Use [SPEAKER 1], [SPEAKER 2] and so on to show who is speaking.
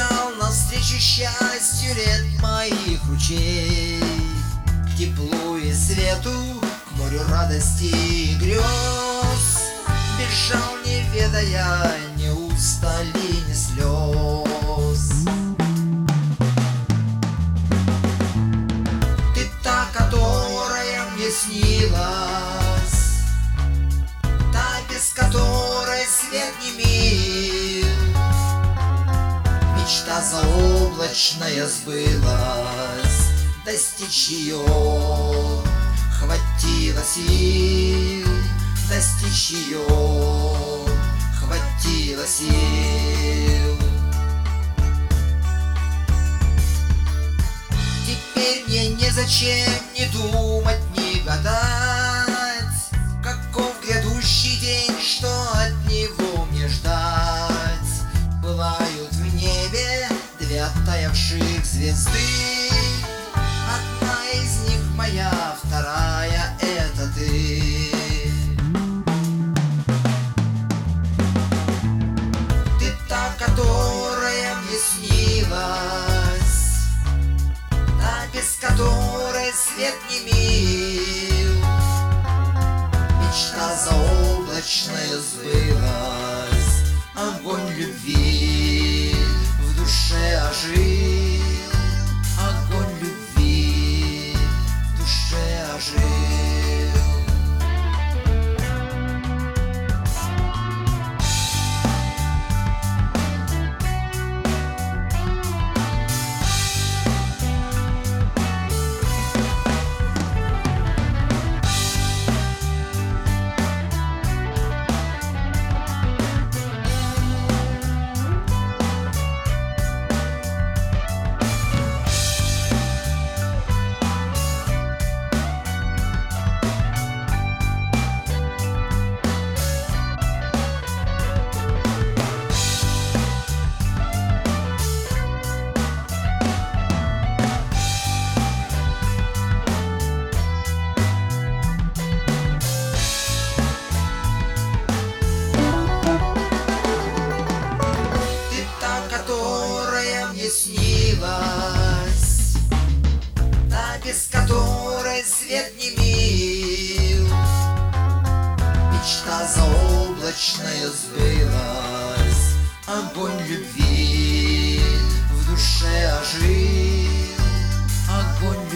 [SPEAKER 1] бежал навстречу счастью лет моих ручей, к теплу и свету, к морю радости и грез. Бежал, не ведая ни устали, ни слез. Ты та, которая мне снилась, та, без которой свет не мил. Мечта заоблачная сбылась, достичь ее хватило сил, достичь ее хватило сил. Теперь мне незачем ни думать, ни гадать, каков грядущий день, что от него мне ждать. Пылают в небе две оттаявших звезды, одна из них моя, вторая — это ты. Ты та, которая мне снилась, та, без которой свет не мил. Мечта заоблачная сбылась, огонь любви в душе ожил, огонь любви в душе ожил. Которая мне снилась, та, без которой свет не мил. Мечта заоблачная сбылась, огонь любви в душе ожил, огонь